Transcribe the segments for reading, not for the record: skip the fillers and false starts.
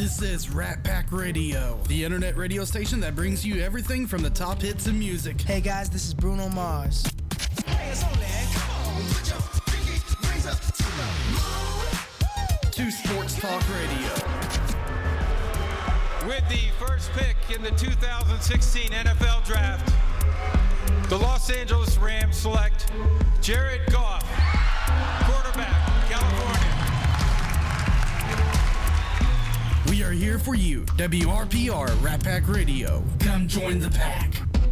This is Rat Pack Radio, the internet radio station that brings you everything from the top hits of music. Hey guys, this is Bruno Mars. Hey, it's only, come on, put your pinky rings up to the moon. To Sports Talk Radio. With the first pick in the 2016 NFL Draft, the Los Angeles Rams select Jared Goff, quarterback, California. We are here for you, WRPR Rat Pack Radio. Come join the pack.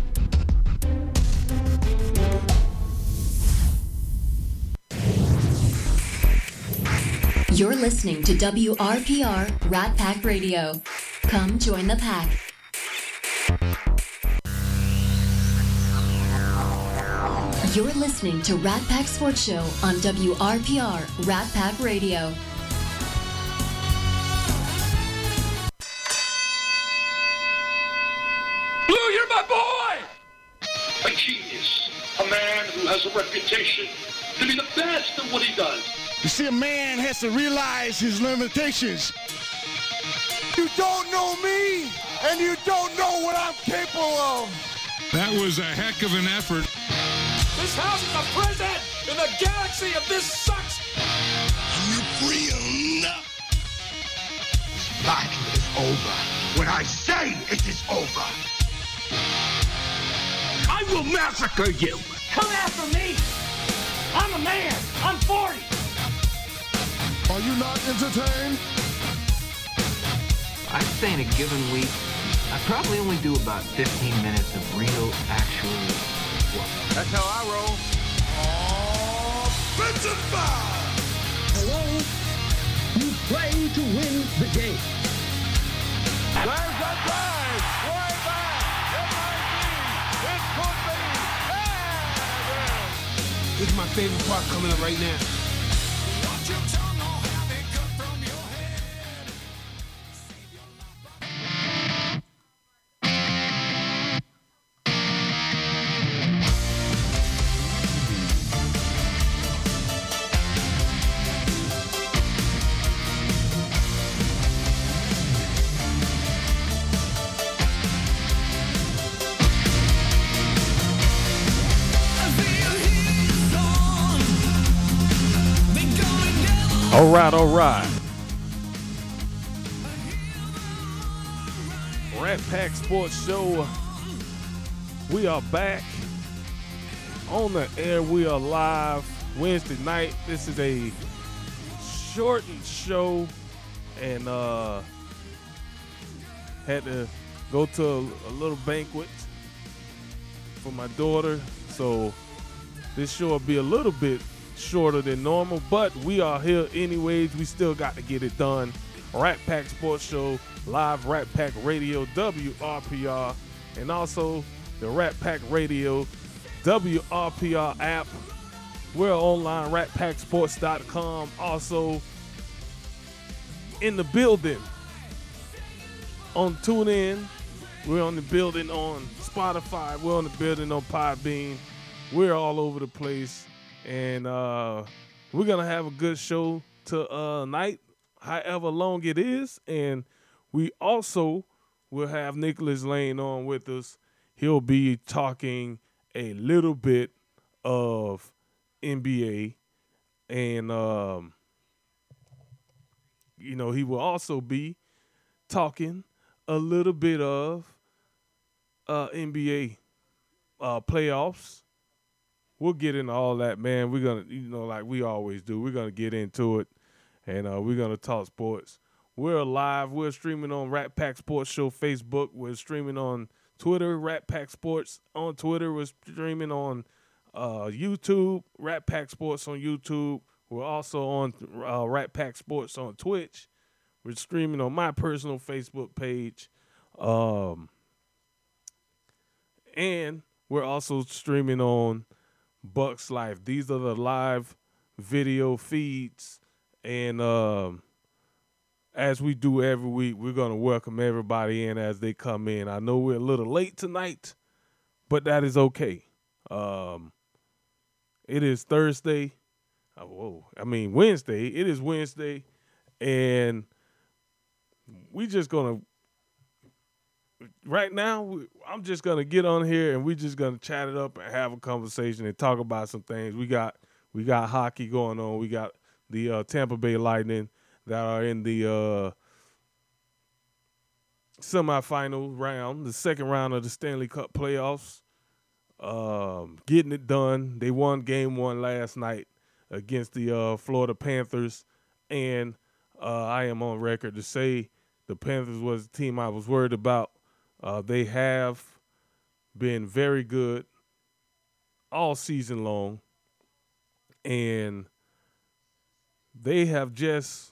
You're listening to WRPR Rat Pack Radio. Come join the pack. You're listening to Rat Pack Sports Show on WRPR Rat Pack Radio. Blue, you're my boy! A genius. A man who has a reputation to be the best at what he does. You see, a man has to realize his limitations. You don't know me, and you don't know what I'm capable of. That was a heck of an effort. This house is a prison, and the galaxy of this sucks. You're free now. This fight is over when I say it is over. I will massacre you. Come after me. I'm a man. I'm 40. Are you not entertained? I'd say in a given week, I probably only do about 15 minutes of real, actual work. That's how I roll. Offensive foul! Hello? You play to win the game. There's a drive! Way back! It might be! It could be! Yeah! This is my favorite part coming up right now. Watch your tongue or have it cut from your head. Save your life. All right. Rat Pack Sports Show. We are back on the air. We are live Wednesday night. This is a shortened show, and had to go to a little banquet for my daughter, so this show will be a little bit shorter than normal, but we are here anyways. We still got to get it done. Rat Pack Sports Show, live Rat Pack Radio, WRPR, and also the Rat Pack Radio WRPR app. We're online, ratpacksports.com. Also in the building on TuneIn. We're on the building on Spotify. We're on the building on Podbean. We're all over the place. And we're going to have a good show tonight, however long it is. And we also will have Nicholas Lane on with us. He'll be talking a little bit of NBA. And, he will also be talking a little bit of NBA playoffs. We'll get into all that, man. We're going to, like we always do, we're going to get into it, and we're going to talk sports. We're live. We're streaming on Rat Pack Sports Show Facebook. We're streaming on Twitter, Rat Pack Sports on Twitter. We're streaming on YouTube, Rat Pack Sports on YouTube. We're also on Rat Pack Sports on Twitch. We're streaming on my personal Facebook page. And we're also streaming on Bucks Life. These are the live video feeds, and as we do every week, we're going to welcome everybody in as they come in. I know we're a little late tonight, but that is okay. It is Thursday. Wednesday. It is Wednesday, and we just gonna right now. I'm just gonna get on here and we just gonna chat it up and have a conversation and talk about some things. We got hockey going on. We got the Tampa Bay Lightning that are in the semifinal round, the second round of the Stanley Cup playoffs. Getting it done. They won game 1 last night against the Florida Panthers, and I am on record to say the Panthers was the team I was worried about. They have been very good all season long, and they have just,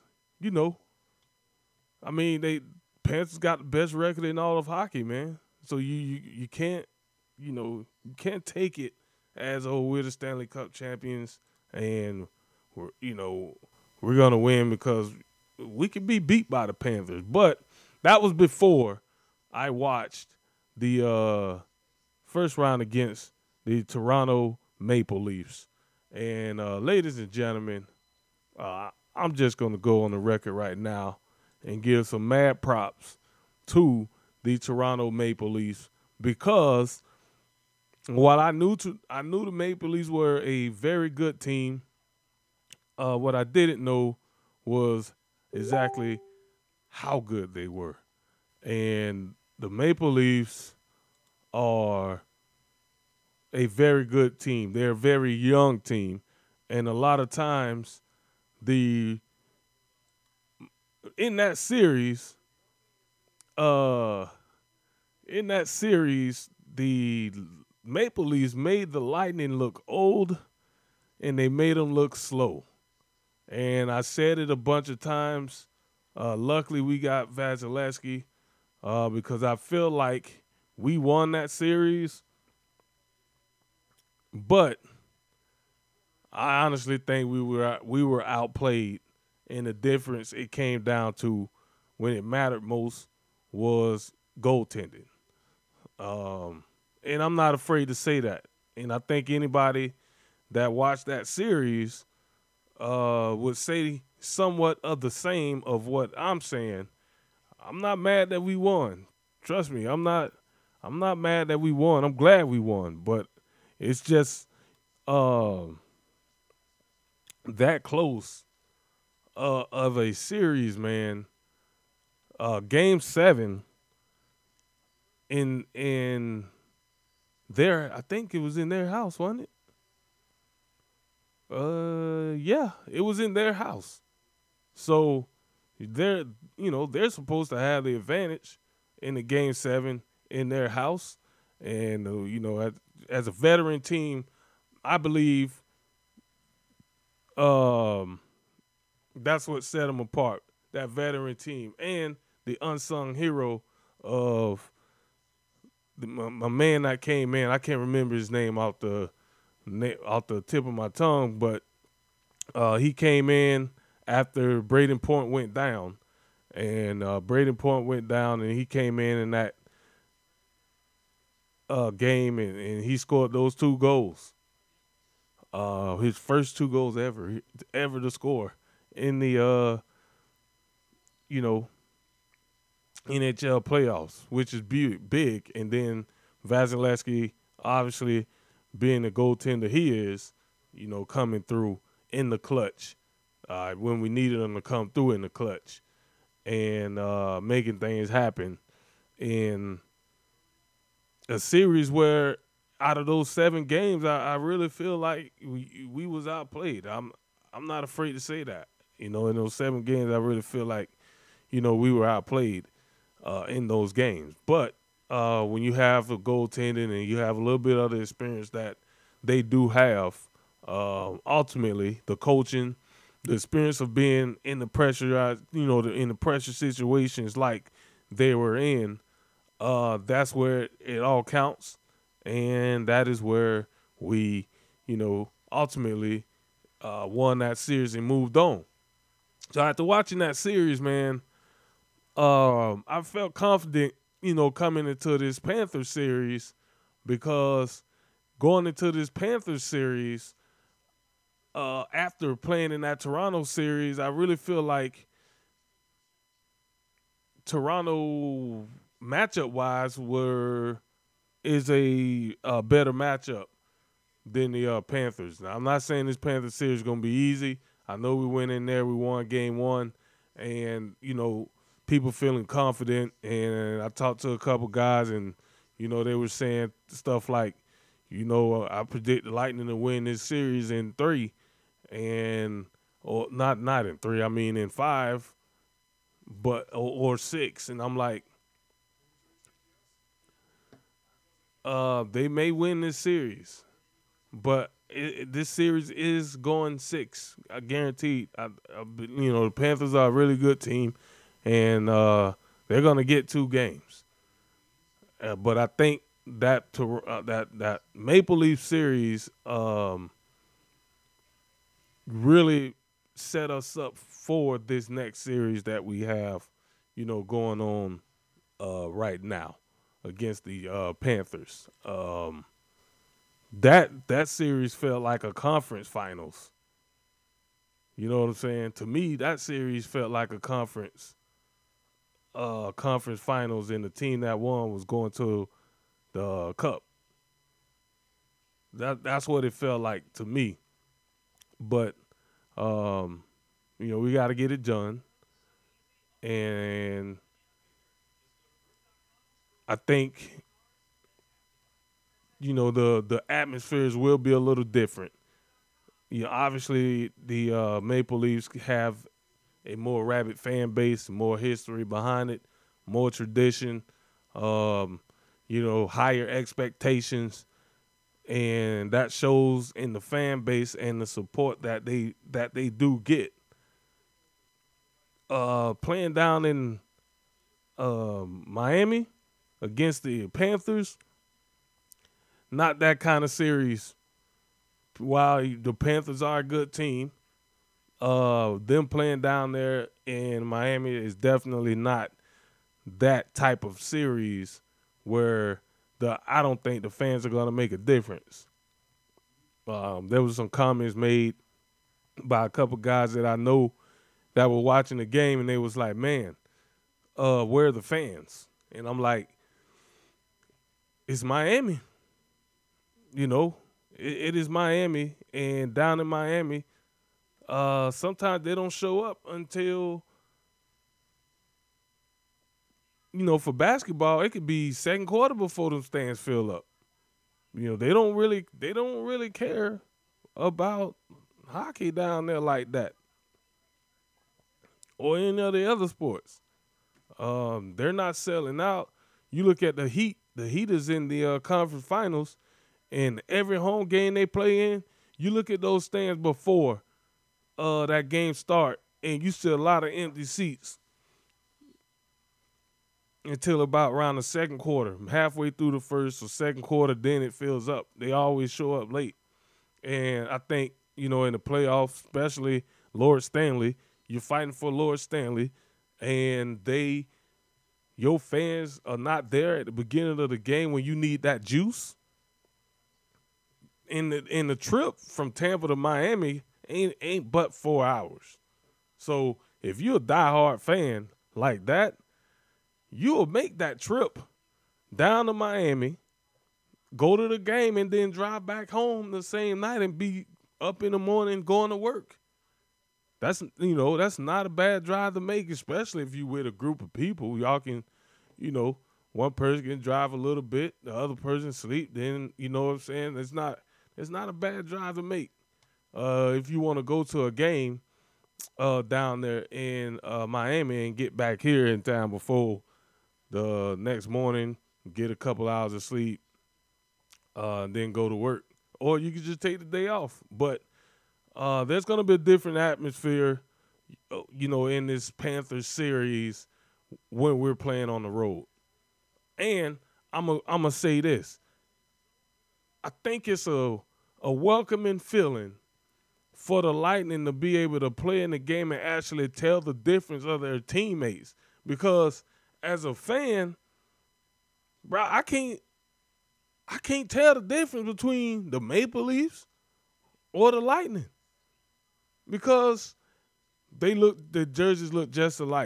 Panthers got the best record in all of hockey, man. So you can't, you can't take it as, oh, we're the Stanley Cup champions and we're gonna win because we could be beat by the Panthers. But that was before I watched the first round against the Toronto Maple Leafs. And ladies and gentlemen, I'm just gonna go on the record right now and give some mad props to the Toronto Maple Leafs, because while I knew the Maple Leafs were a very good team, what I didn't know was exactly how good they were. And the Maple Leafs are a very good team. They're a very young team, and a lot of times in that series, the Maple Leafs made the Lightning look old, and they made them look slow. And I said it a bunch of times. Luckily, we got Vasilevsky because I feel like we won that series. But I honestly think we were outplayed, and the difference it came down to when it mattered most was goaltending. And I'm not afraid to say that. And I think anybody that watched that series would say somewhat of the same of what I'm saying. I'm not mad that we won. Trust me, I'm not mad that we won. I'm glad we won. But it's just that close of a series, man. Game 7 in their, I think it was in their house, wasn't it? Yeah, it was in their house. So they're supposed to have the advantage in the Game 7 in their house. And, as a veteran team, I believe that's what set them apart, that veteran team. And the unsung hero of my man that came in, I can't remember his name off the tip of my tongue, but he came in after Braden Point went down. And Braden Point went down, and he came in that game, and he scored those 2 goals. His first 2 goals ever to score in the NHL playoffs, which is big. And then Vasilevsky, obviously being the goaltender he is, coming through in the clutch when we needed him to come through in the clutch and making things happen in a series where out of those 7 games, I really feel like we was outplayed. I'm not afraid to say that. In those 7 games, I really feel like, we were outplayed in those games. But when you have a goaltending and you have a little bit of the experience that they do have, ultimately the coaching, the experience of being in the pressurized, in the pressure situations like they were in, that's where it all counts. And that is where we, ultimately won that series and moved on. So after watching that series, man, I felt confident, coming into this Panthers series, because going into this Panthers series, after playing in that Toronto series, I really feel like Toronto matchup wise is a better matchup than the Panthers. Now, I'm not saying this Panthers series is going to be easy. I know we went in there, we won game 1, and, people feeling confident. And I talked to a couple guys, and, they were saying stuff like, I predict the Lightning to win this series in 3, or not in 3, I mean in 5, or 6. And I'm like, they may win this series, but this series is going 6, guaranteed. The Panthers are a really good team, and they're going to get 2 games. But I think that Maple Leaf series really set us up for this next series that we have, going on right now against the Panthers. That series felt like a conference finals. You know what I'm saying? To me, that series felt like a conference finals, and the team that won was going to the Cup. That's what it felt like to me. But we got to get it done, and I think the atmospheres will be a little different. Obviously the Maple Leafs have a more rabid fan base, more history behind it, more tradition, higher expectations, and that shows in the fan base and the support that they do get. Playing down in Miami against the Panthers, not that kind of series. While the Panthers are a good team, them playing down there in Miami is definitely not that type of series where I don't think the fans are going to make a difference. There was some comments made by a couple guys that I know that were watching the game, and they was like, man, where are the fans? And I'm like, it's Miami. It is Miami, and down in Miami, sometimes they don't show up until, for basketball, it could be second quarter before them stands fill up. They don't really care about hockey down there like that, or any of the other sports. They're not selling out. You look at the Heat. The Heat is in the conference finals. And every home game they play in, you look at those stands before that game start, and you see a lot of empty seats until about around the second quarter. Halfway through the first or second quarter, then it fills up. They always show up late. And I think, in the playoffs, especially Lord Stanley, you're fighting for Lord Stanley, and your fans are not there at the beginning of the game when you need that juice. In the trip from Tampa to Miami ain't but 4 hours. So if you're a diehard fan like that, you'll make that trip down to Miami, go to the game, and then drive back home the same night and be up in the morning going to work. That's not a bad drive to make, especially if you with a group of people. Y'all can, one person can drive a little bit, the other person sleep. Then you know what I'm saying. It's not a bad drive to make if you want to go to a game down there in Miami and get back here in town before the next morning, get a couple hours of sleep, then go to work. Or you can just take the day off. But there's going to be a different atmosphere, in this Panthers series when we're playing on the road. And I'm going to say this. I think it's a welcoming feeling for the Lightning to be able to play in the game and actually tell the difference of their teammates. Because as a fan, bro, I can't tell the difference between the Maple Leafs or the Lightning because the jerseys look just alike.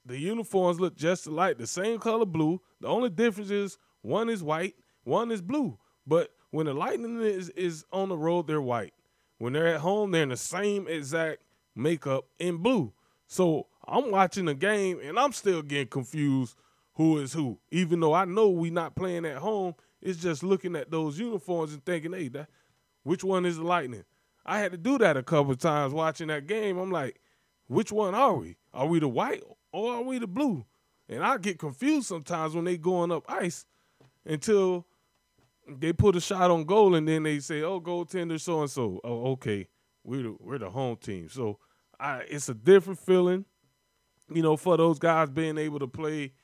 the uniforms look just alike, the same color blue. The only difference is one is white, one is blue. But when the Lightning is on the road, they're white. When they're at home, they're in the same exact makeup in blue. So I'm watching the game, and I'm still getting confused who is who. Even though I know we not playing at home, it's just looking at those uniforms and thinking, hey, which one is the Lightning? I had to do that a couple of times watching that game. I'm like, which one are we? Are we the white or are we the blue? And I get confused sometimes when they going up ice until they put a shot on goal and then they say, oh, goaltender so-and-so. Oh, okay, we're the home team. So it's a different feeling, for those guys being able to play,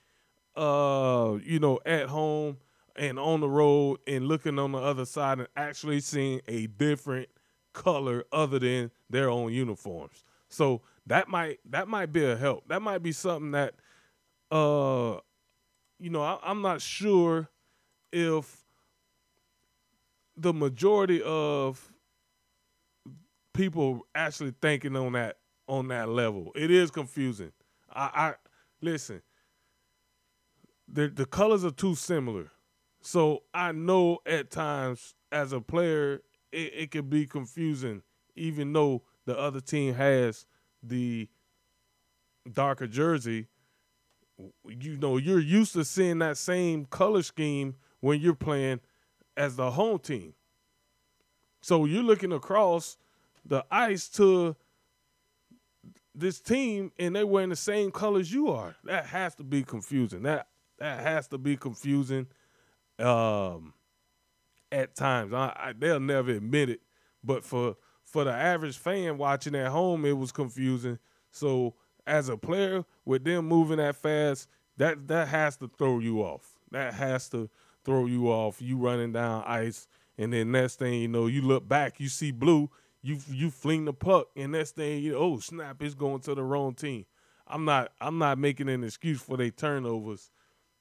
at home and on the road and looking on the other side and actually seeing a different color other than their own uniforms. So that might be a help. That might be something that, I'm not sure if the majority of people actually thinking on that level. It is confusing. I listen. The colors are too similar, so I know at times as a player it can be confusing, even though the other team has the darker jersey. You're used to seeing that same color scheme when you're playing as the home team. So you're looking across the ice to this team, and they're wearing the same colors you are. That has to be confusing. That has to be confusing at times. They'll never admit it, but for the average fan watching at home, it was confusing. So as a player, with them moving that fast, that has to throw you off. That has to throw you off. You running down ice, and then next thing you know, you look back, you see blue, you fling the puck, and next thing oh snap, it's going to the wrong team. I'm not making an excuse for their turnovers.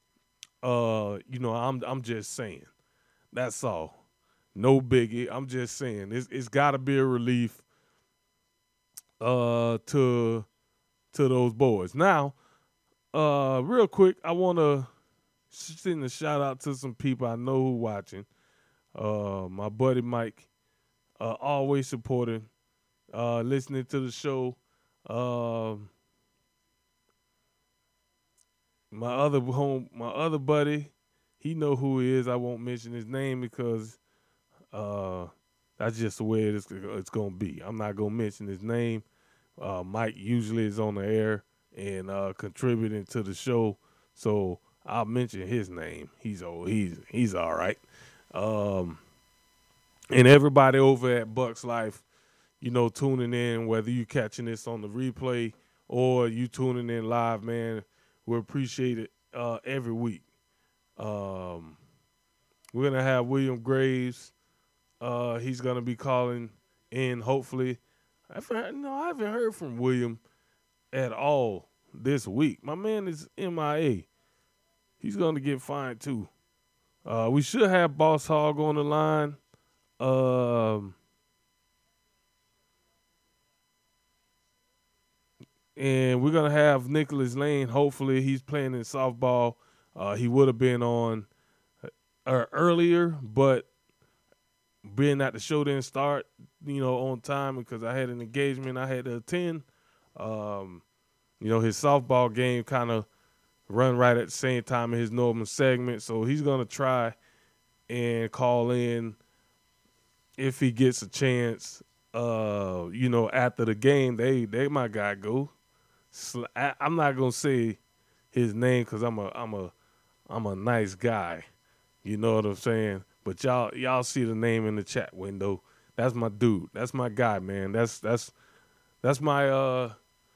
I'm just saying. That's all. No biggie. I'm just saying it's got to be a relief to those boys. Now, real quick, I want to send a shout out to some people I know who watching. My buddy Mike, always supporting, listening to the show. My other buddy, he know who he is. I won't mention his name because that's just the way it's going to be. I'm not going to mention his name. Mike usually is on the air and contributing to the show, so I'll mention his name. He's all right. And everybody over at Bucks Life, tuning in, whether you catching this on the replay or you tuning in live, man, we appreciate it every week. We're going to have William Graves. He's going to be calling in, hopefully. I haven't heard from William at all this week. My man is MIA. He's going to get fined, too. We should have Boss Hog on the line. And we're going to have Nicholas Lane. Hopefully, he's playing in softball. He would have been on earlier, but being that the show didn't start, on time because I had an engagement I had to attend, his softball game kind of run right at the same time in his normal segment. So he's going to try and call in if he gets a chance, after the game. They my guy go. I'm not going to say his name because I'm a nice guy. You know what I'm saying? But y'all see the name in the chat window. That's my dude. That's my guy, man. That's my oh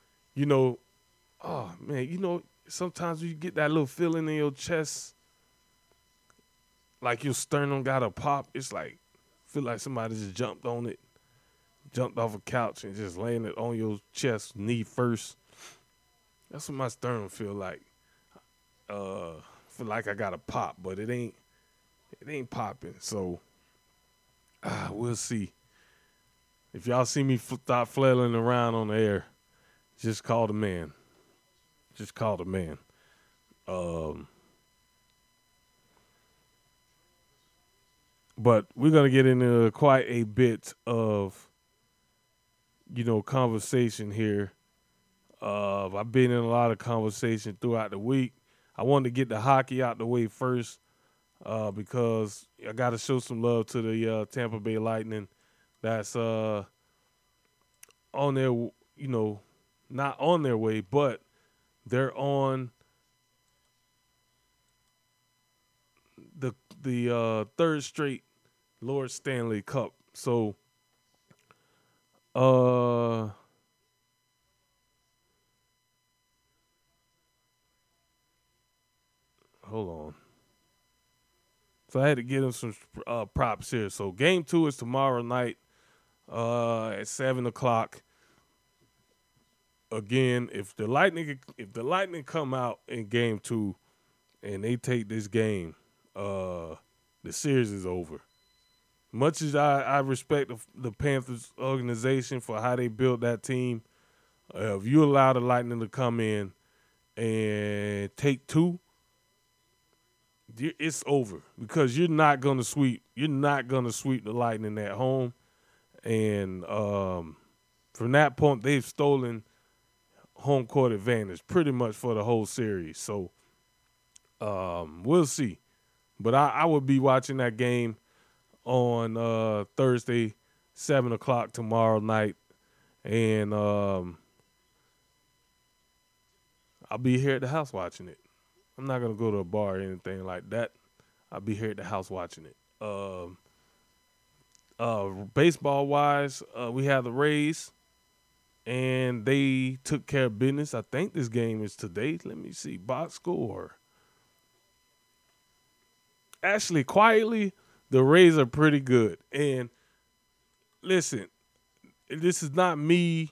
man, sometimes you get that little feeling in your chest like your sternum got a pop. It's like feel like somebody just jumped off a couch and just laying it on your chest, knee first. That's what my sternum feel like. Feel like I got a pop, but it ain't popping. So we'll see. If y'all see me start flailing around on the air, just call the man. Just call the man. But we're going to get into quite a bit of, conversation here. I've been in a lot of conversation throughout the week. I wanted to get the hockey out the way first because I got to show some love to the Tampa Bay Lightning. That's on their, not on their way, but they're on the third straight Lord Stanley Cup. So, hold on. So I had to get him some props here. So game 2 is tomorrow night at 7:00. Again, if the Lightning come out in game 2 and they take this game, the series is over. Much as I respect the Panthers organization for how they built that team, if you allow the Lightning to come in and take 2, it's over because you're not going to sweep. You're not going to sweep the Lightning at home, and from that point, they've stolen home court advantage pretty much for the whole series. So we'll see, but I would be watching that game on Thursday, 7:00 tomorrow night, and I'll be here at the house watching it. I'm not gonna go to a bar or anything like that. I'll be here at the house watching it. Baseball wise, we have the Rays, and they took care of business. I think this game is today. Let me see. Box score. Actually, quietly, the Rays are pretty good. And listen, this is not me,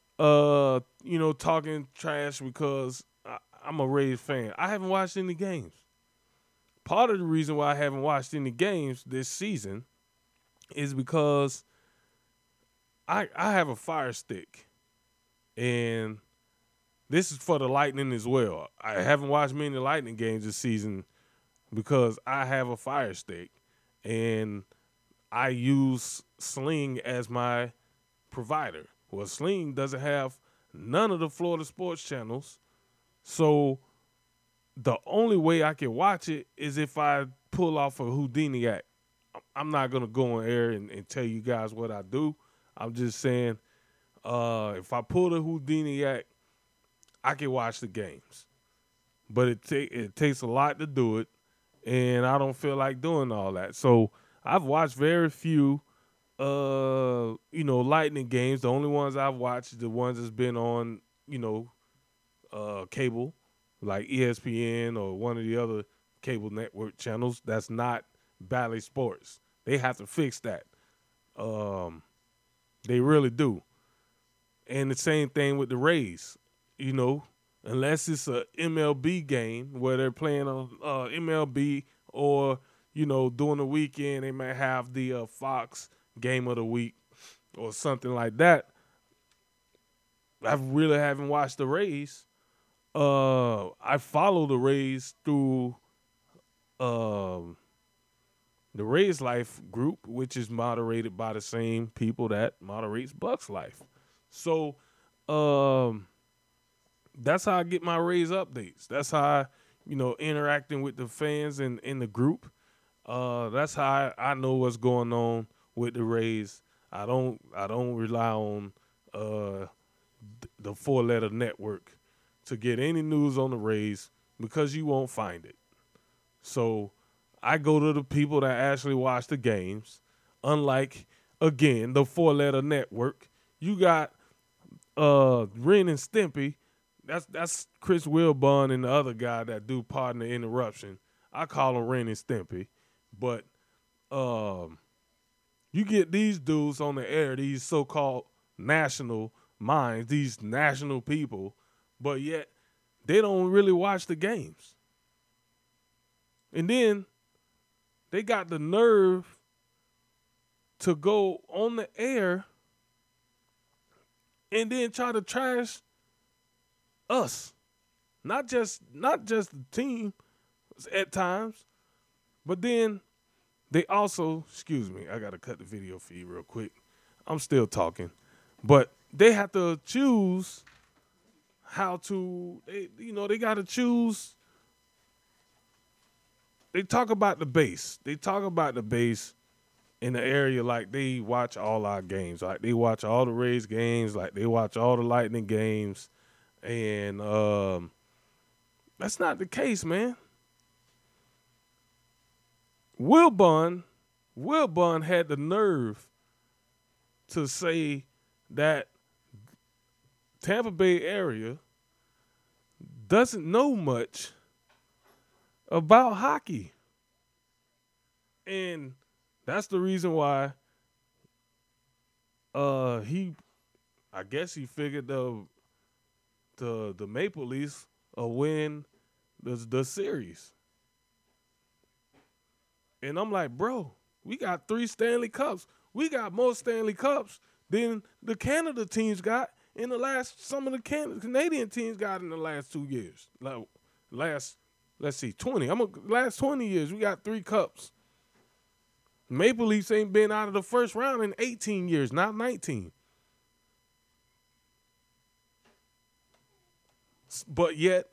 talking trash because I'm a Rays fan. I haven't watched any games. Part of the reason why I haven't watched any games this season is because I have a Fire Stick. And this is for the Lightning as well. I haven't watched many Lightning games this season because I have a Fire Stick. And I use Sling as my provider. Well, Sling doesn't have none of the Florida sports channels. So the only way I can watch it is if I pull off a Houdini act. I'm not going to go on air and tell you guys what I do. I'm just saying if I pull the Houdini act, I can watch the games. But it takes a lot to do it, and I don't feel like doing all that. So I've watched very few, Lightning games. The only ones I've watched are the ones that's been on, cable, like ESPN or one of the other cable network channels. That's not Bally Sports. They have to fix that. They really do. And the same thing with the Rays, unless it's a MLB game where they're playing on MLB or, during the weekend, they might have the Fox game of the week or something like that. I really haven't watched the Rays. I follow the Rays through the Rays Life group, which is moderated by the same people that moderates Bucks Life. So that's how I get my Rays updates. That's how interacting with the fans in the group. That's how I know what's going on with the Rays. I don't rely on the 4-letter network to get any news on the Rays because you won't find it. So I go to the people that actually watch the games. Unlike, again, the 4-letter network, you got Ren and Stimpy. That's Chris Wilbon and the other guy that do Pardon the Interruption. I call them Ren and Stimpy. But you get these dudes on the air, these so-called national minds, these national people, but yet they don't really watch the games. And then they got the nerve to go on the air and then try to trash us. Not just the team at times, but then they also, excuse me, I got to cut the video feed real quick. I'm still talking. But they have to choose how to, they got to choose. They talk about the base. They talk about the base in the area like they watch all our games. Like they watch all the Rays games. Like they watch all the Lightning games. And that's not the case, man. Wilbon had the nerve to say that Tampa Bay area doesn't know much about hockey. And that's the reason why I guess he figured the Maple Leafs will win the series. And I'm like, bro, we got 3 Stanley Cups. We got more Stanley Cups than the Canada teams got in the last, some of the Canadian teams got in the last 2 years. Like last 20. Last 20 years, we got 3 cups. Maple Leafs ain't been out of the first round in 18 years, not 19. But yet,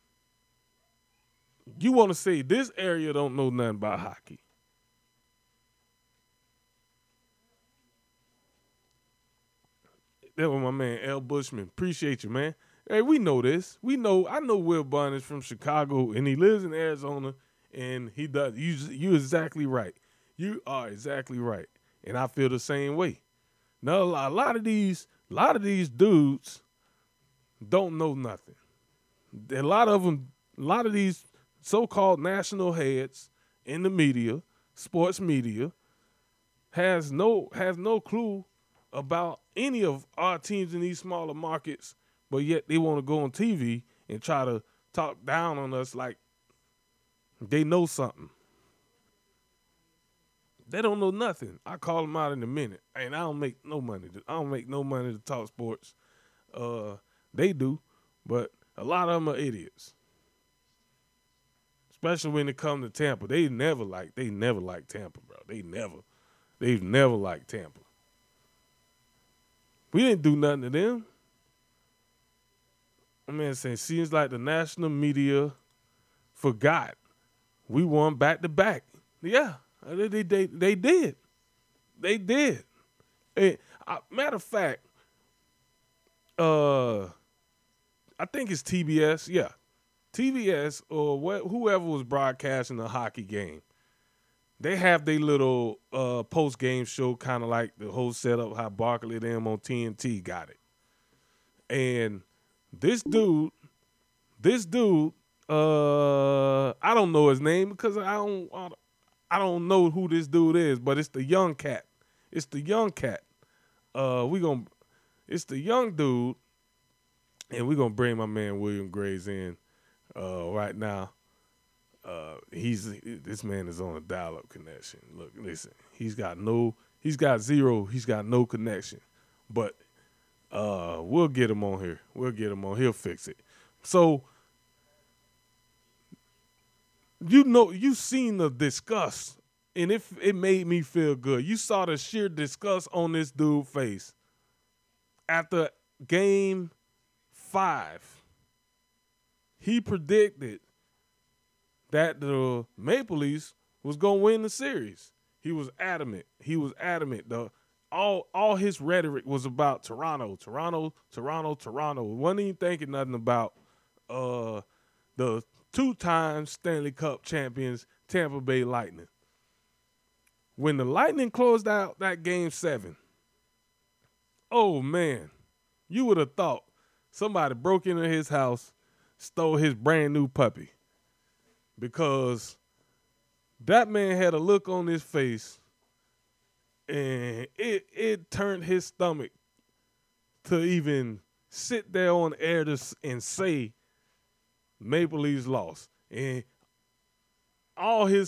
you want to say this area don't know nothing about hockey. That was my man, L. Bushman. Appreciate you, man. Hey, we know this. I know Will Bunn is from Chicago, and he lives in Arizona, and he does. You're exactly right. You are exactly right. And I feel the same way. Now, a lot of these dudes don't know nothing. A lot of these so-called national heads in the media, sports media, has no clue about any of our teams in these smaller markets, but yet they want to go on TV and try to talk down on us like they know something. They don't know nothing. I call them out in a minute, and I don't make no money. I don't make no money to talk sports. They do, but a lot of them are idiots. Especially when it comes to Tampa. They never liked Tampa, bro. They've never liked Tampa. We didn't do nothing to them. I'm saying, seems like the national media forgot. We won back to back. Yeah, they did. They did. And, matter of fact, I think it's TBS. Yeah, TBS or whoever was broadcasting the hockey game. They have their little post-game show, kind of like the whole setup how Barkley them on TNT got it. And this dude, I don't know his name because I don't know who this dude is, but it's the young cat. It's the young cat. It's the young dude, and we're gonna bring my man William Graves in right now. This man is on a dial-up connection. Look, listen, he's got no connection. But we'll get him on here. He'll fix it. So you seen the disgust, and it made me feel good. You saw the sheer disgust on this dude's face after Game 5. He predicted that the Maple Leafs was going to win the series. He was adamant. All his rhetoric was about Toronto. Wasn't even thinking nothing about the 2-time Stanley Cup champions Tampa Bay Lightning. When the Lightning closed out that Game 7, oh, man, you would have thought somebody broke into his house, stole his brand new puppy. Because that man had a look on his face, and it turned his stomach to even sit there on air and say Maple Leafs lost. And all the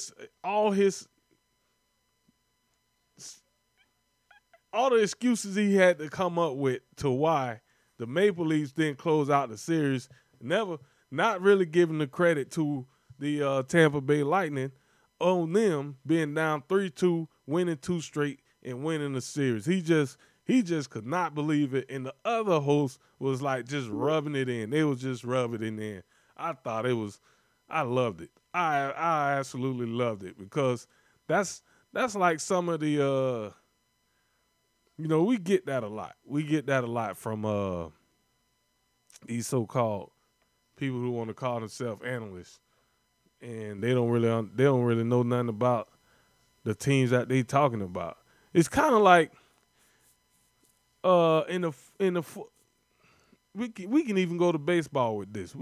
excuses he had to come up with to why the Maple Leafs didn't close out the series, never not really giving the credit to the Tampa Bay Lightning on them being down 3-2, winning 2 straight, and winning the series. He just could not believe it, and the other host was like just rubbing it in. They was just rubbing it in. I loved it. I absolutely loved it because that's like some of the we get that a lot. We get that a lot from these so-called people who want to call themselves analysts, and they don't really know nothing about the teams that they talking about. It's kind of like we can even go to baseball with this.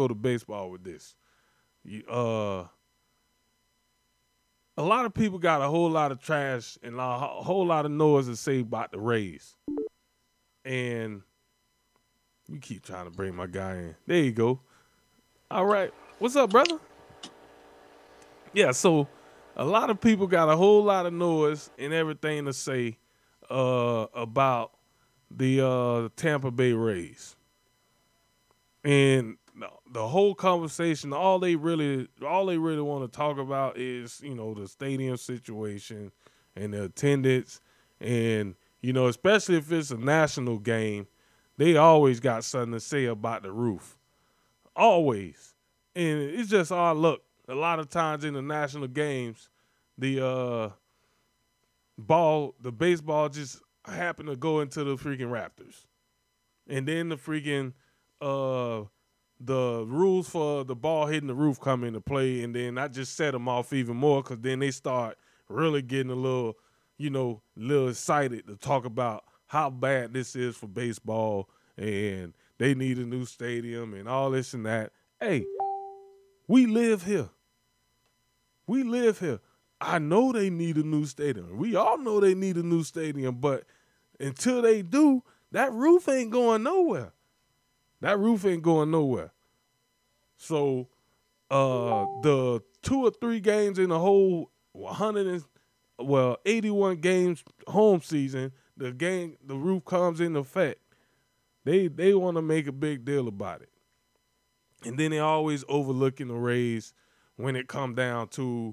A lot of people got a whole lot of trash and a whole lot of noise to say about the Rays. And you keep trying to bring my guy in. There you go. All right. What's up, brother? Yeah, so a lot of people got a whole lot of noise and everything to say about the Tampa Bay Rays. And the whole conversation, all they really want to talk about is, the stadium situation and the attendance. And, especially if it's a national game, they always got something to say about the roof. Always. And it's just our luck. A lot of times in the national games, the baseball just happen to go into the freaking Raptors. And then the freaking the rules for the ball hitting the roof come into play, and then I just set them off even more because then they start really getting a little excited to talk about how bad this is for baseball and they need a new stadium and all this and that. Hey, we live here. I know they need a new stadium. We all know they need a new stadium, but until they do, that roof ain't going nowhere. So the 2 or 3 games in the whole 81 games home season, the roof comes into effect. They want to make a big deal about it. And then they always overlooking the Rays when it come down to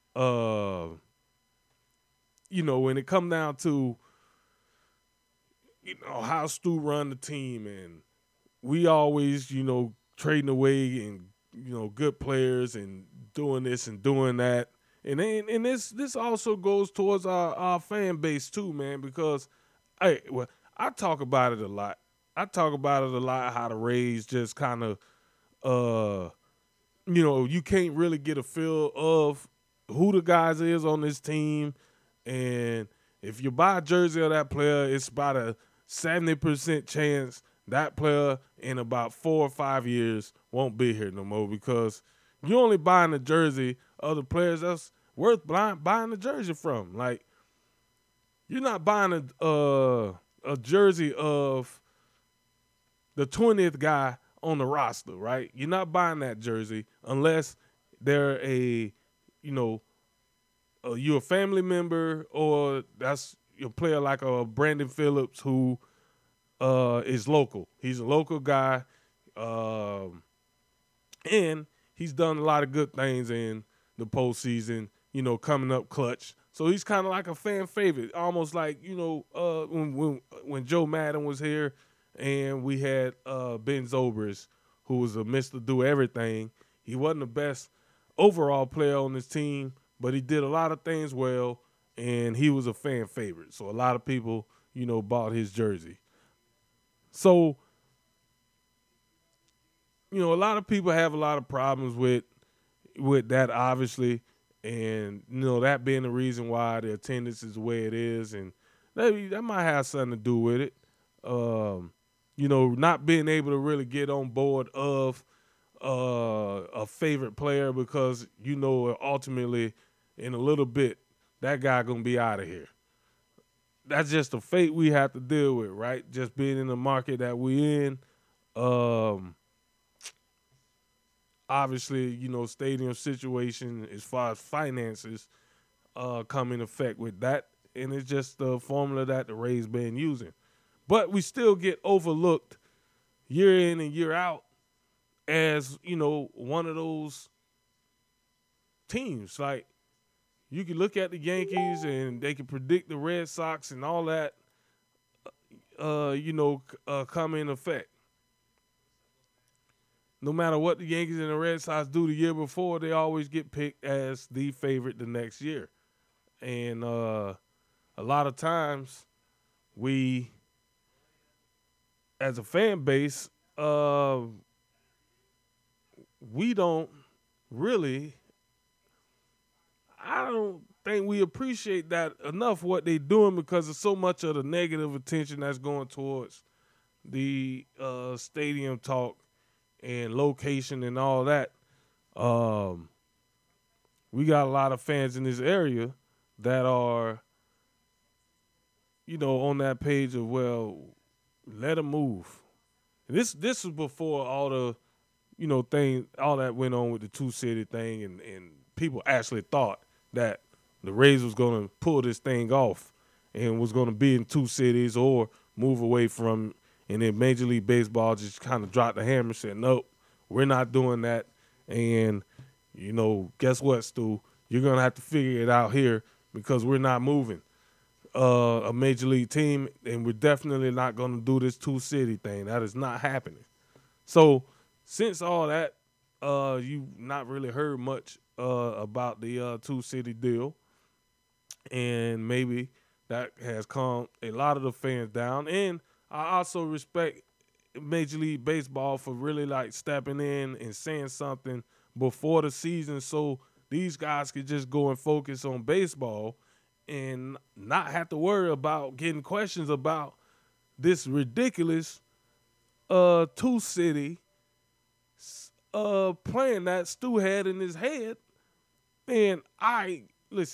how Stu run the team, and we always, trading away and, good players and doing this and doing that. And this also goes towards our fan base too, man, because I talk about it a lot. How the Rays just kind of, you can't really get a feel of who the guys is on this team. And if you buy a jersey of that player, it's about a 70% chance that player in about 4 or 5 years won't be here no more, because you're only buying a jersey of the players that's worth buying the jersey from. Like, you're not buying a jersey of the 20th guy on the roster, right? You're not buying that jersey unless they're you're a family member, or that's your player like a Brandon Phillips who is local. He's a local guy, and he's done a lot of good things in the postseason, coming up clutch. So he's kind of like a fan favorite, almost like, when Joe Madden was here and we had Ben Zobrist, who was a Mr. Do Everything. He wasn't the best overall player on this team, but he did a lot of things well, and he was a fan favorite. So a lot of people, bought his jersey. So, a lot of people have a lot of problems with that, obviously, and, that being the reason why the attendance is the way it is, and that might have something to do with it. Not being able to really get on board of a favorite player because, ultimately in a little bit, that guy going to be out of here. That's just the fate we have to deal with, right? Just being in the market that we in. Obviously, stadium situation as far as finances come in effect with that. And it's just the formula that the Rays been using. But we still get overlooked year in and year out as, you know, one of those teams. Like, you can look at the Yankees and they can predict the Red Sox and all that, come in effect. No matter what the Yankees and the Red Sox do the year before, they always get picked as the favorite the next year. And a lot of times we, as a fan base, we don't really, I don't think we appreciate that enough what they're doing because of so much of the negative attention that's going towards the stadium talk and location and all that. We got a lot of fans in this area that are, you know, on that page of, well, let them move. This was before all the, you know, all that went on with the two-city thing, and people actually thought that the Rays was going to pull this thing off and was going to be in two cities or move away from, and then Major League Baseball just kind of dropped the hammer and said, nope, we're not doing that. And, you know, guess what, Stu? You're going to have to figure it out here because we're not moving a Major League team, and we're definitely not going to do this two-city thing. That is not happening. So since all that, you've not really heard much about the two-city deal, and maybe that has calmed a lot of the fans down. And I also respect Major League Baseball for really like stepping in and saying something before the season so these guys could just go and focus on baseball and not have to worry about getting questions about this ridiculous two-city plan that Stu had in his head. And I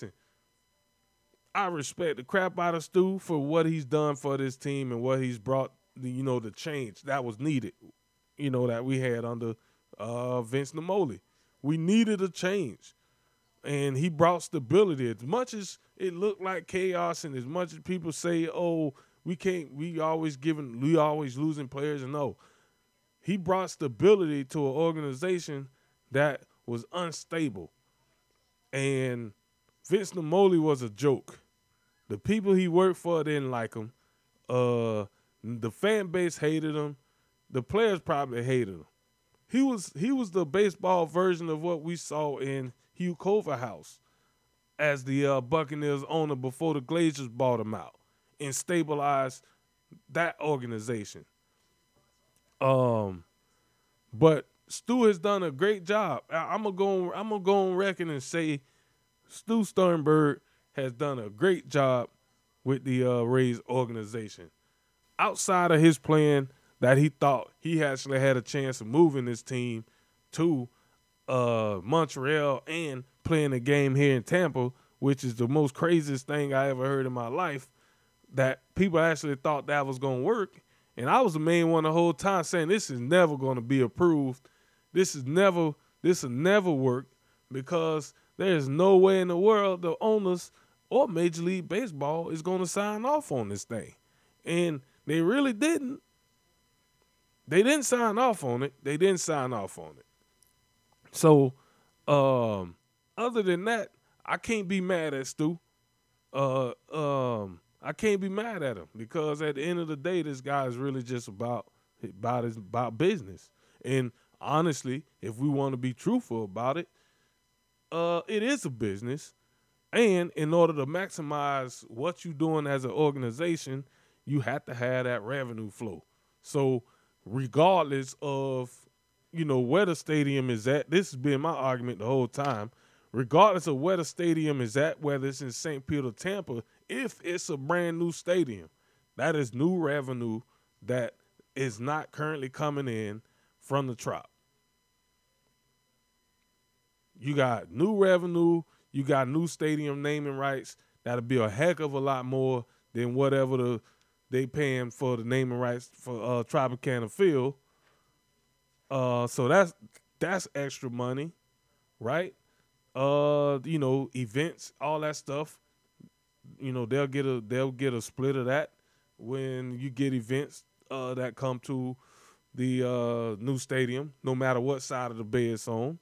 respect the crap out of Stu for what he's done for this team and what he's brought, the change that was needed, that we had under Vince Naimoli. We needed a change, and he brought stability. As much as it looked like chaos, and as much as people say, "Oh, we always losing players," and no, he brought stability to an organization that was unstable. And Vince Naimoli was a joke. The people he worked for didn't like him. The fan base hated him. The players probably hated him. He was the baseball version of what we saw in Hugh Culverhouse as the Buccaneers owner before the Glazers bought him out and stabilized that organization. But Stu has done a great job. I'm gonna go on record and say Stu Sternberg has done a great job with the Rays organization. Outside of his plan that he thought he actually had a chance of moving this team to Montreal and playing a game here in Tampa, which is the most craziest thing I ever heard in my life, that people actually thought that was going to work. And I was the main one the whole time saying this is never going to be approved. This will never work because there is no way in the world the owners or Major League Baseball is going to sign off on this thing. And they really didn't. They didn't sign off on it. So, other than that, I can't be mad at Stu. I can't be mad at him because at the end of the day, this guy is really just about business. And honestly, if we want to be truthful about it, it is a business. And in order to maximize what you're doing as an organization, you have to have that revenue flow. So regardless of, where the stadium is at, this has been my argument the whole time, regardless of where the stadium is at, whether it's in St. Pete or Tampa, if it's a brand new stadium, that is new revenue that is not currently coming in from the Trop. You got new revenue, you got new stadium naming rights. That'll be a heck of a lot more than whatever they paying for the naming rights for Tropicana Field. So that's extra money, right? Events, all that stuff. They'll get a split of that when you get events that come to the new stadium, no matter what side of the bay it's on.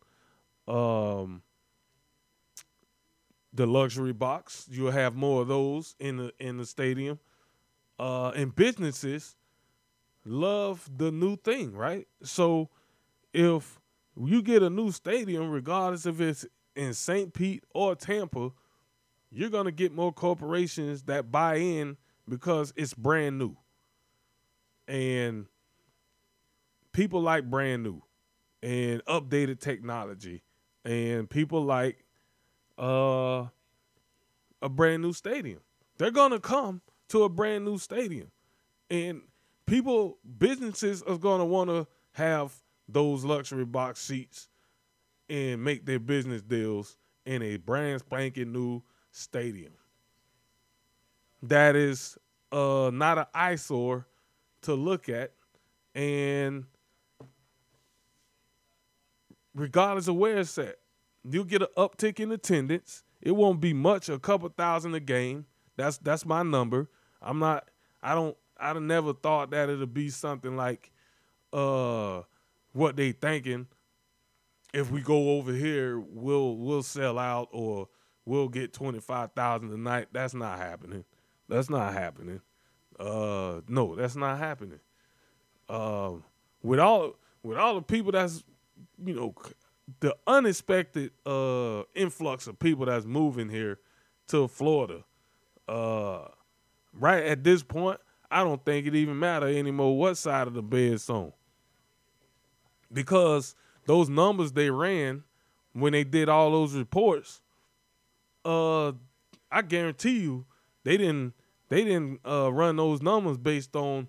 The luxury box, you'll have more of those in the stadium. And businesses love the new thing, right? So if you get a new stadium, regardless if it's in St. Pete or Tampa, you're going to get more corporations that buy in because it's brand new. And people like brand new and updated technology. And people like a brand new stadium. They're going to come to a brand new stadium. And businesses are going to want to have those luxury box seats and make their business deals in a brand spanking new stadium. That is not an eyesore to look at. And regardless of where it's at, you'll get an uptick in attendance. It won't be much, a couple thousand a game. That's my number. I never thought that it'd be something like what they thinking. If we go over here, we'll sell out or we'll get 25,000 a night. That's not happening. That's not happening. No, that's not happening. With all the people that's, the unexpected influx of people that's moving here to Florida, right at this point, I don't think it even matter anymore what side of the bed it's on. Because those numbers they ran when they did all those reports, I guarantee you they didn't run those numbers based on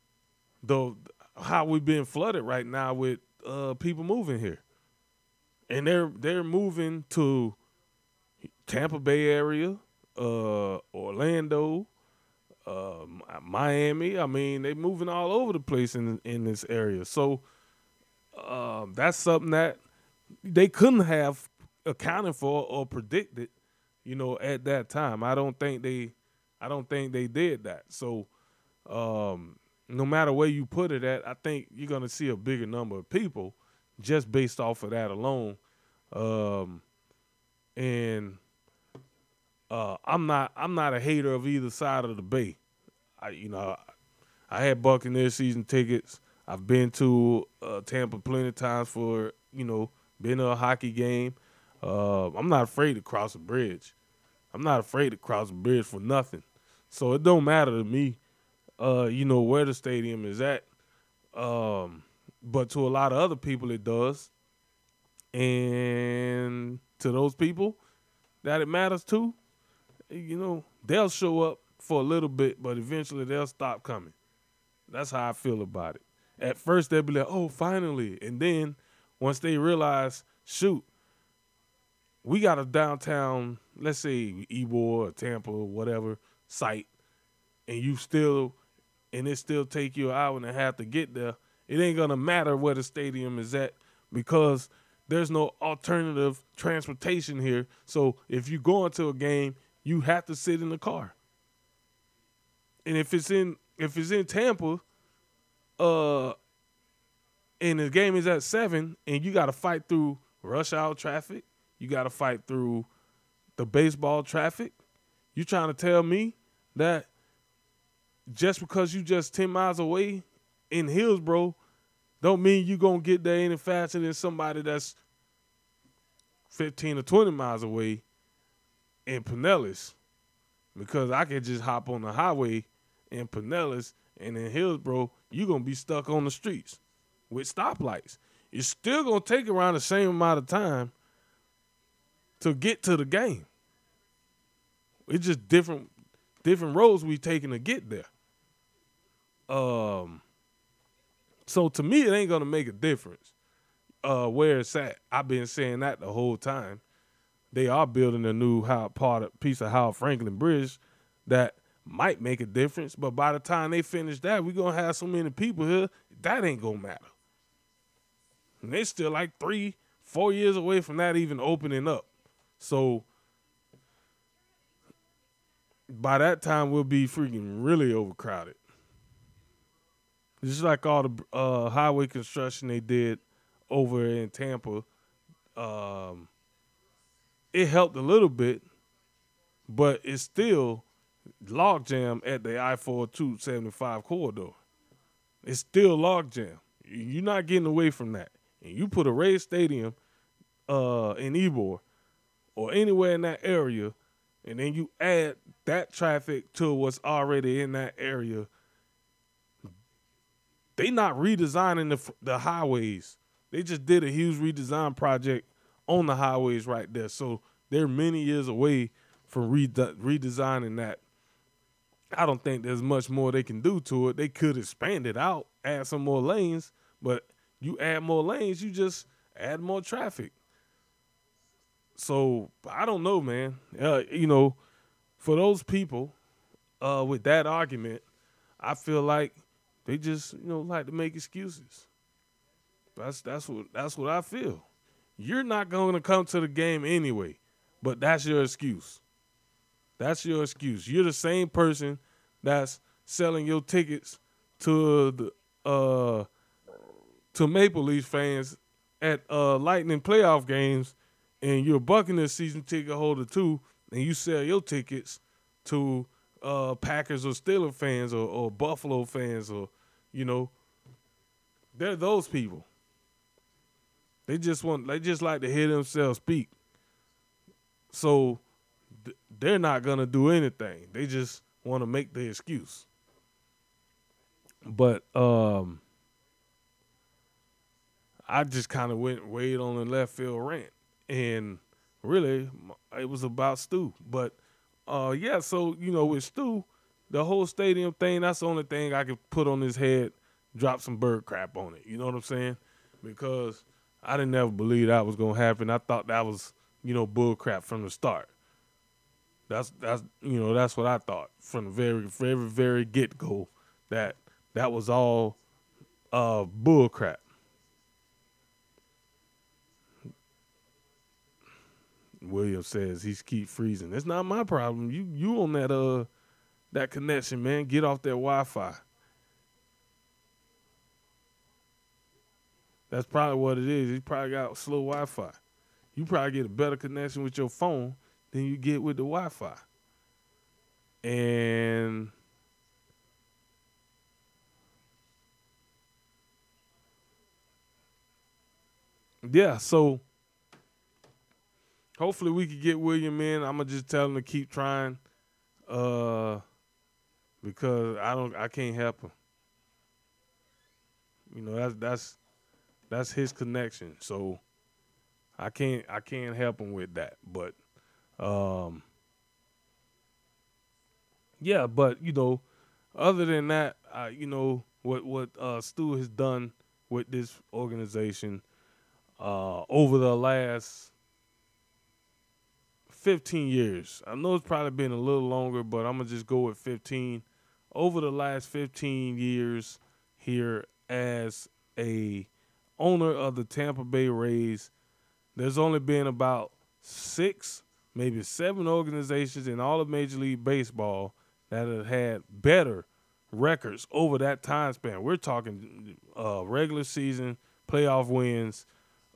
how we've been flooded right now with people moving here. And they're moving to Tampa Bay area, Orlando, Miami. I mean, they're moving all over the place in this area. So that's something that they couldn't have accounted for or predicted, at that time. I don't think they did that. So no matter where you put it at, I think you're gonna see a bigger number of people just based off of that alone. I'm not a hater of either side of the bay. I had Buccaneers season tickets. I've been to Tampa plenty of times for, been to a hockey game. I'm not afraid to cross a bridge. I'm not afraid to cross a bridge for nothing. So it don't matter to me, where the stadium is at. But to a lot of other people, it does. And to those people that it matters to, they'll show up for a little bit, but eventually they'll stop coming. That's how I feel about it. At first, they'll be like, oh, finally. And then once they realize, shoot, we got a downtown, let's say Ybor or Tampa or whatever site, and it still take you an hour and a half to get there, it ain't going to matter where the stadium is at because there's no alternative transportation here. So if you go into a game, you have to sit in the car. And if it's in Tampa, and the game is at 7, and you got to fight through rush hour traffic, you got to fight through the baseball traffic, you trying to tell me that just because you just 10 miles away in Hillsborough don't mean you going to get there any faster than somebody that's 15 or 20 miles away in Pinellas, because I can just hop on the highway in Pinellas, and in Hillsborough, you're going to be stuck on the streets with stoplights. You're still going to take around the same amount of time to get to the game. It's just different roads we taking to get there. So to me, it ain't going to make a difference where it's at. I've been saying that the whole time. They are building a new piece of Howard Franklin Bridge that might make a difference, but by the time they finish that, we're going to have so many people here, that ain't going to matter. And they still like 3-4 years away from that even opening up. So by that time, we'll be freaking really overcrowded. just like all the highway construction they did over in Tampa, it helped a little bit, but it's still logjam at the I-402-75 corridor. It's still logjam. You're not getting away from that. And you put a Rays Stadium in Ybor or anywhere in that area, and then you add that traffic to what's already in that area, they not redesigning the highways. They just did a huge redesign project on the highways right there. So they're many years away from redesigning that. I don't think there's much more they can do to it. They could expand it out, add some more lanes, but you add more lanes, you just add more traffic. So I don't know, man. For those people with that argument, I feel like they just like to make excuses. That's what I feel. You're not going to come to the game anyway, but that's your excuse. That's your excuse. You're the same person that's selling your tickets to the to Maple Leaf fans at Lightning playoff games, and you're a Buccaneers season ticket holder too, and you sell your tickets to Packers or Steelers fans or Buffalo fans, or they're those people. They just like to hear themselves speak. So they're not gonna do anything. They just want to make the excuse. But I just kind of weighed on the left field rant, and really it was about Stu. But so with Stu, the whole stadium thing, that's the only thing I could put on his head, drop some bird crap on it. You know what I'm saying? Because I didn't ever believe that was gonna happen. I thought that was bull crap from the start. That's what I thought from the very, very, very get go, that was all bull crap. William says he's keep freezing. It's not my problem. You on that connection, man. Get off that Wi-Fi. That's probably what it is. He probably got slow Wi-Fi. You probably get a better connection with your phone than you get with the Wi-Fi. And yeah, so hopefully we can get William in. I'm gonna just tell him to keep trying, because I can't help him. That's his connection. So I can't help him with that. But yeah, but other than that, what Stu has done with this organization over the last 15 years. I know it's probably been a little longer, but I'm going to just go with 15. Over the last 15 years here as a owner of the Tampa Bay Rays, there's only been about 6, maybe 7 organizations in all of Major League Baseball that have had better records over that time span. We're talking regular season, playoff wins.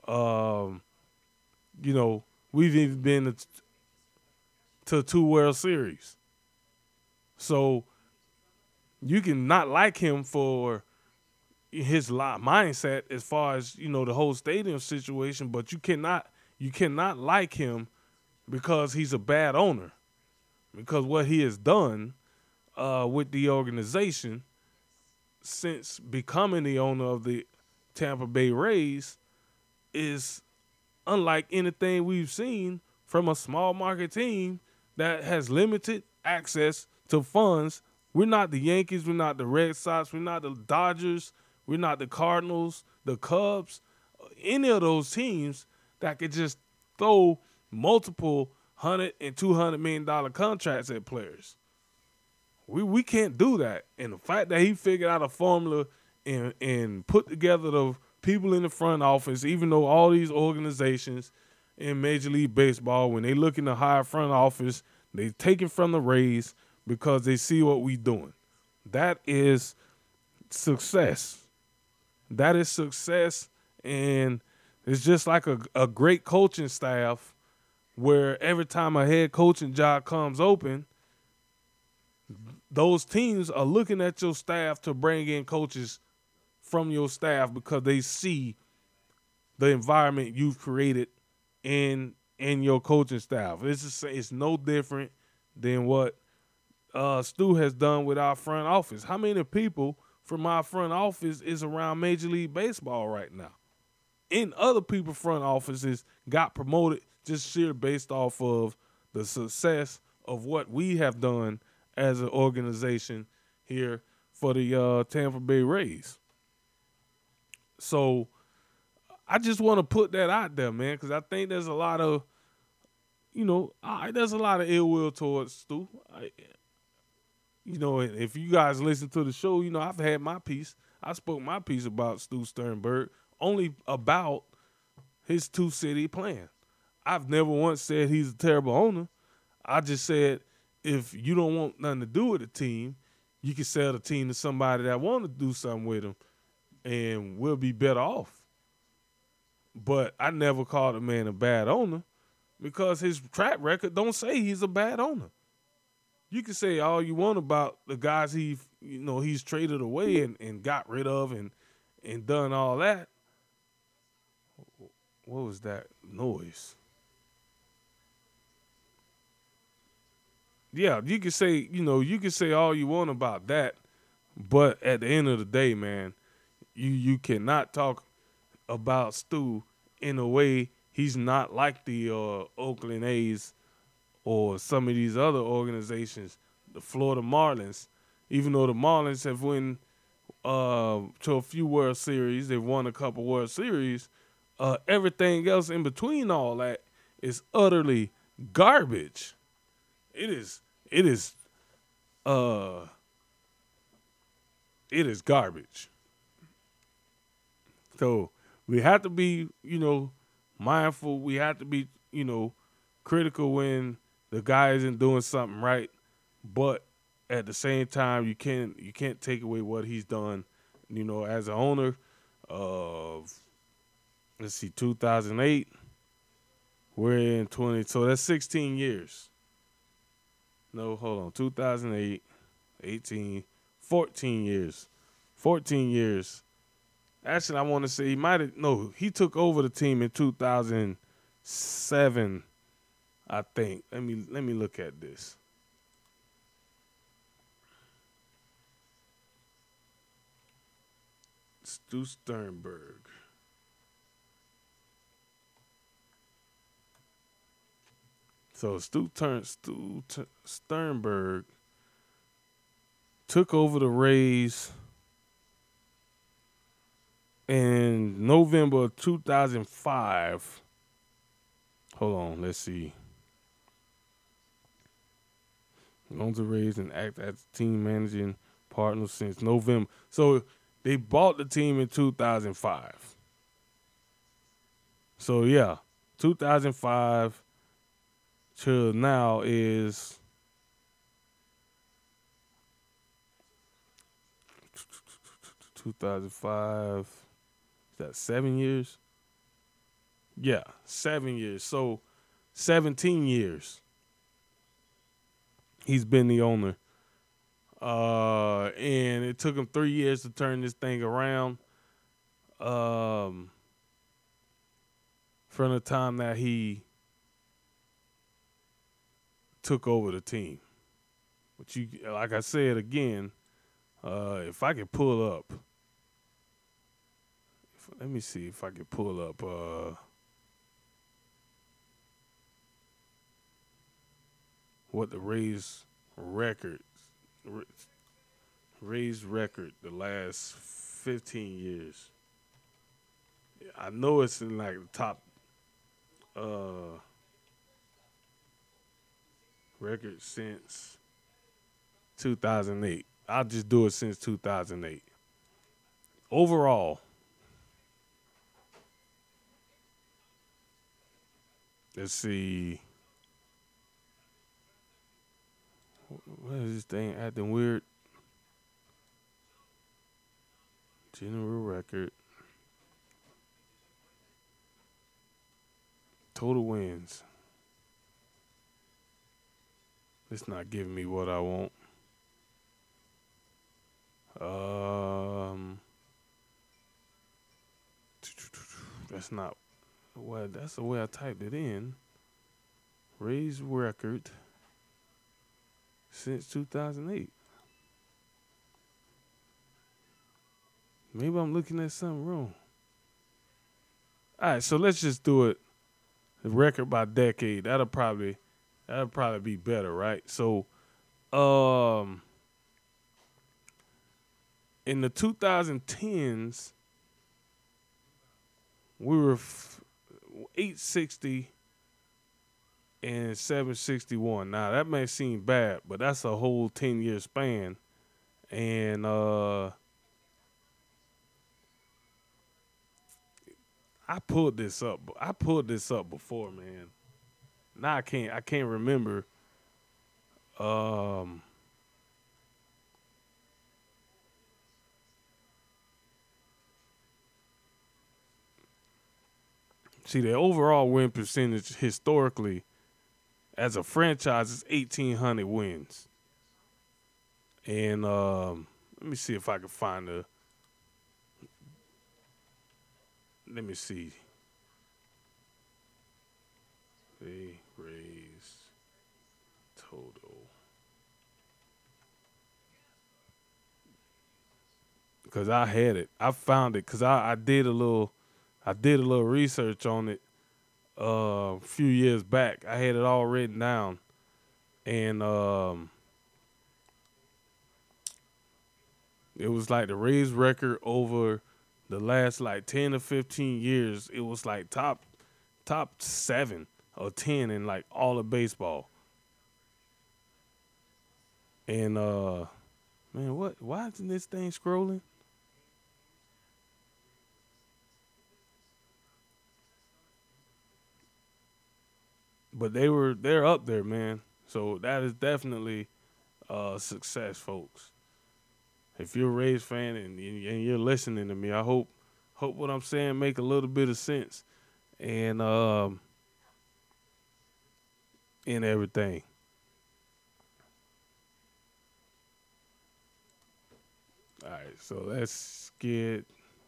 We've even been to 2 World Series. So you can not like him for his mindset as far as, the whole stadium situation, but you cannot like him because he's a bad owner. Because what he has done with the organization since becoming the owner of the Tampa Bay Rays is unlike anything we've seen from a small market team that has limited access to funds. We're not the Yankees. We're not the Red Sox. We're not the Dodgers. We're not the Cardinals, the Cubs, any of those teams that could just throw multiple $100 and $200 million contracts at players. We can't do that. And the fact that he figured out a formula and put together the people in the front office, even though all these organizations in Major League Baseball, when they look in the higher front office, they take it from the Rays because they see what we doing. That is success. That is success, and it's just like a great coaching staff where every time a head coaching job comes open, those teams are looking at your staff to bring in coaches from your staff because they see the environment you've created in your coaching staff. It's no different than what Stu has done with our front office. How many people from our front office is around Major League Baseball right now? In other people's front offices got promoted just sheer based off of the success of what we have done as an organization here for the Tampa Bay Rays. So I just want to put that out there, man, because I think there's a lot of, there's a lot of ill will towards Stu. If you guys listen to the show, I've had my piece. I spoke my piece about Stu Sternberg, only about his two-city plan. I've never once said he's a terrible owner. I just said if you don't want nothing to do with the team, you can sell the team to somebody that want to do something with him, and we'll be better off. But I never called a man a bad owner because his track record don't say he's a bad owner. You can say all you want about the guys he's traded away and got rid of and done all that. What was that noise? Yeah, you can say all you want about that, but at the end of the day, man, you cannot talk about Stu in a way he's not like the Oakland A's or some of these other organizations, the Florida Marlins. Even though the Marlins have won to a few World Series, they've won a couple World Series, everything else in between all that is utterly garbage. It is garbage. So we have to be, mindful. We have to be, critical when the guy isn't doing something right. But at the same time, you can't take away what he's done, as an owner of, 2008. We're in 20, so that's 16 years. No, hold on, 2008, 18, 14 years. 14 years. Actually, I want to say he took over the team in 2007, I think. Let me look at this. Stu Sternberg. So Stu Sternberg took over the Rays in November of 2005. Hold on, let's see. Owns the Rays and act as team managing partner since November. So they bought the team in 2005. So yeah, 2005 till now is 2005. Is that 7 years? Yeah, 7 years. So 17 years he's been the owner. And it took him 3 years to turn this thing around. From the time that he took over the team. But like I said again, if I could pull up, let me see if I could pull up what the Rays record the last 15 years. I know it's in like the top record since 2008. I'll just do it since 2008. Overall, let's see. What is this thing acting weird? General record. Total wins. It's not giving me what I want. That's not. Well, that's the way I typed it in. Rays record since 2008. Maybe I'm looking at something wrong. All right, so let's just do it. The record by decade. That'll probably be better, right? So, in the 2010s, we were 860 and 761. Now that may seem bad, but that's a whole 10-year span, and I pulled this up before, man. Now I can't remember. See, the overall win percentage historically as a franchise is 1,800 wins. And let me see if I can find the. Let me see. They raise total. Because I had it. I found it because I did a little research on it a few years back. I had it all written down. And it was like the Rays record over the last like 10 or 15 years. It was like top 7 or 10 in like all of baseball. And man, why isn't this thing scrolling? But they're up there, man. So that is definitely success, folks. If you're a Rays fan and you're listening to me, I hope what I'm saying make a little bit of sense and in everything. All right, so let's get,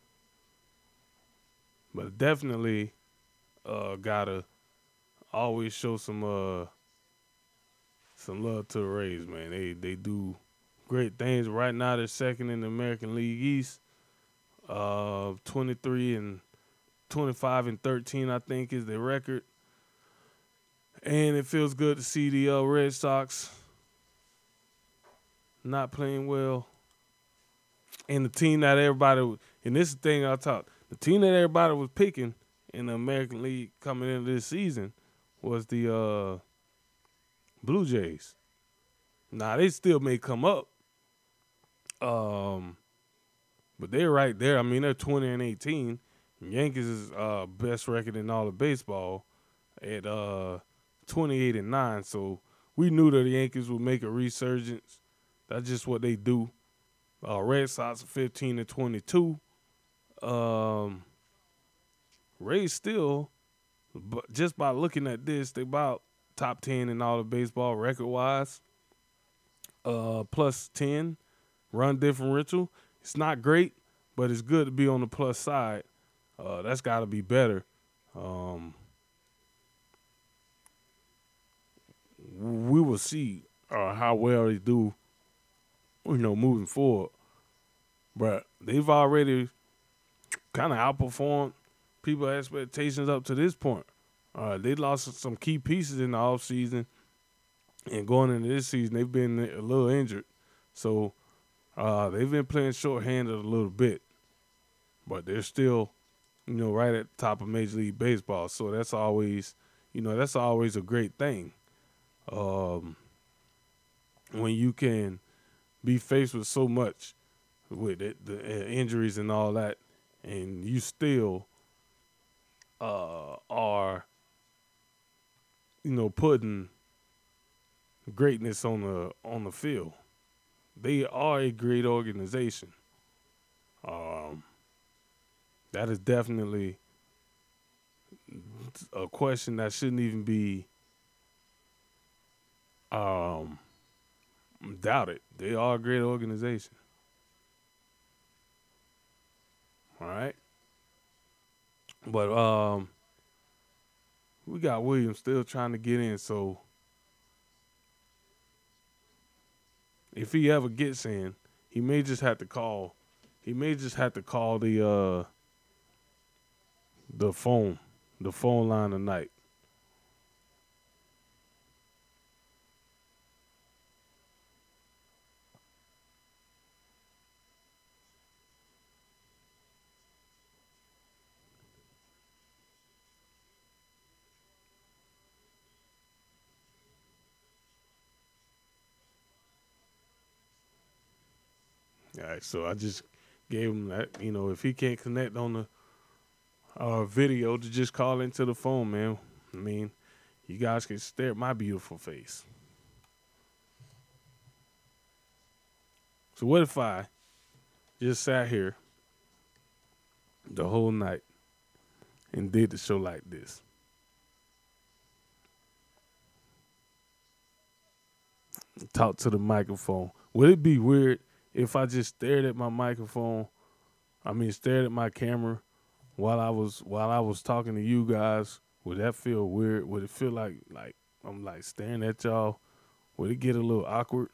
but definitely gotta always show some love to the Rays, man. They do great things. Right now they're second in the American League East. 23 and 25 and 13, I think, is their record. And it feels good to see the Red Sox not playing well. And the team that everybody, and this is the thing the team that everybody was picking in the American League coming into this season was the Blue Jays. Now, they still may come up. But they're right there. I mean, they're 20 and 18. Yankees is best record in all of baseball at 28 and 9. So we knew that the Yankees would make a resurgence. That's just what they do. Red Sox are 15 and 22. Rays still, but just by looking at this, they about top 10 in all of baseball record-wise. Plus 10 run differential. It's not great, but it's good to be on the plus side. That's got to be better. We will see how well they do, moving forward. But they've already kind of outperformed people's expectations up to this point. They lost some key pieces in the offseason, and going into this season, they've been a little injured. So they've been playing shorthanded a little bit, but they're still, right at the top of Major League Baseball. So that's always, a great thing. When you can be faced with so much with it, the injuries and all that, and you still are, putting greatness on the field. They are a great organization. That is definitely a question that shouldn't even be doubted. They are a great organization. All right. But we got Williams still trying to get in, so if he ever gets in, he may just have to call. He may just have to call the phone line tonight. All right, so I just gave him that. You know, if he can't connect on the video, to just call into the phone, man. I mean, you guys can stare at my beautiful face. So what if I just sat here the whole night and did the show like this? Talk to the microphone. Would it be weird if I just stared at my microphone? I mean, stared at my camera while I was talking to you guys. Would that feel weird? Would it feel like I'm like staring at y'all? Would it get a little awkward?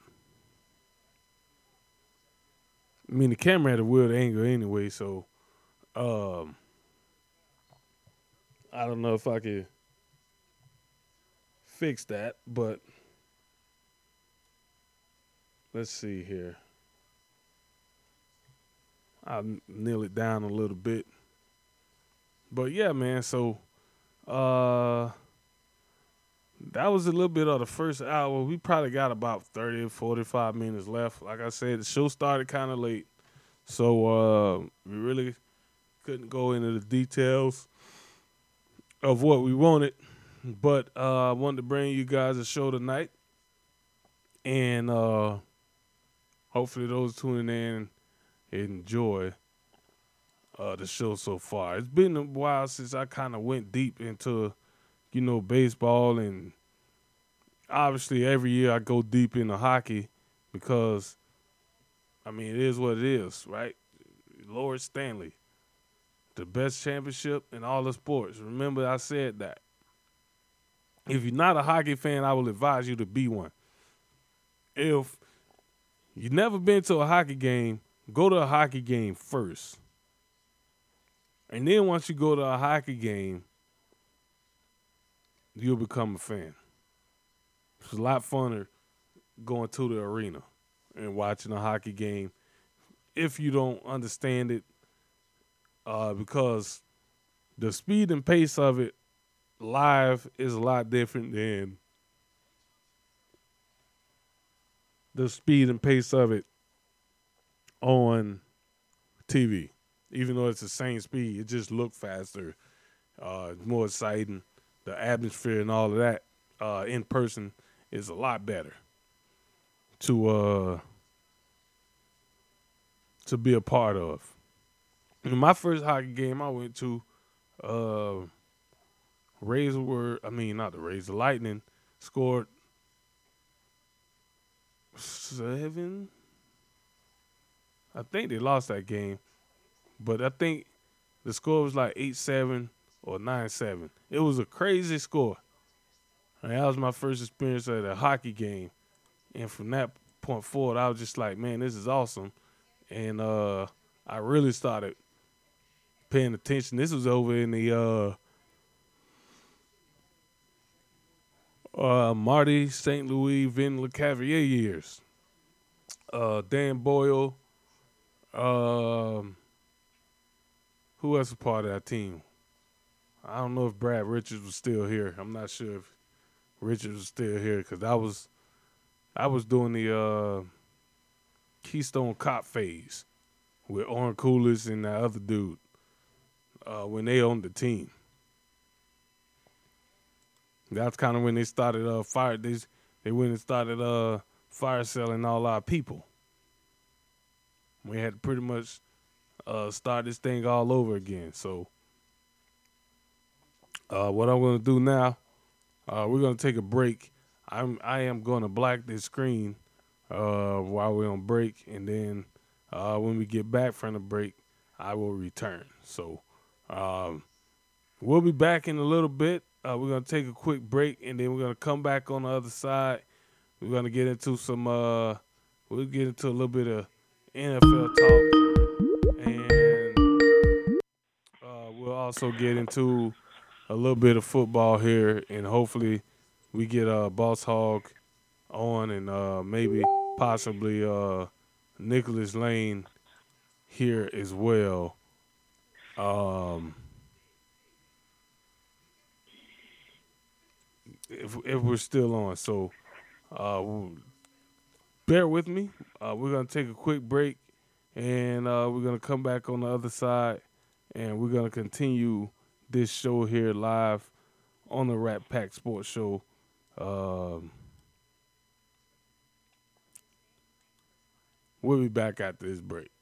I mean, the camera had a weird angle anyway, so I don't know if I could fix that, but let's see here. I'll nail it down a little bit. But yeah, man, so that was a little bit of the first hour. We probably got about 30 or 45 minutes left. Like I said, the show started kind of late, so we really couldn't go into the details of what we wanted. But I wanted to bring you guys a show tonight, and hopefully those tuning in enjoy the show so far. It's been a while since I kind of went deep into, baseball, and obviously every year I go deep into hockey because, I mean, it is what it is, right? Lord Stanley, the best championship in all the sports. Remember I said that. If you're not a hockey fan, I will advise you to be one. If you've never been to a hockey game, go to a hockey game first. And then once you go to a hockey game, you'll become a fan. It's a lot funner going to the arena and watching a hockey game if you don't understand it, because the speed and pace of it live is a lot different than the speed and pace of it on TV. Even though it's the same speed, it just looks faster, more exciting. The atmosphere and all of that in person is a lot better to be a part of. In my first hockey game I went to, the Lightning scored 7. I think they lost that game, but I think the score was like 8-7 or 9-7. It was a crazy score. And that was my first experience at a hockey game. And from that point forward, I was just like, man, this is awesome. And I really started paying attention. This was over in the Marty St. Louis, Vin LeCavalier years. Dan Boyle. Who else was part of that team? I don't know if Brad Richards was still here. I'm not sure if Richards was still here because I was doing the Keystone Cop phase with Oren Coolers and that other dude when they owned the team. That's kind of when they started They went and started fire selling all our people. We had pretty much start this thing all over again. So what I'm going to do now, we're going to take a break. I am going to black this screen while we're on break, and then when we get back from the break, I will return. So we'll be back in a little bit. We're going to take a quick break, and then we're going to come back on the other side. We're going to get into some we'll get into a little bit of NFL talk, and we'll also get into a little bit of football here, and hopefully we get Boss Hog on, and maybe possibly Nicholas Lane here as well. If we're still on. So bear with me. We're going to take a quick break, and we're going to come back on the other side, and we're going to continue this show here live on the Rat Pack Sports Show. We'll be back after this break.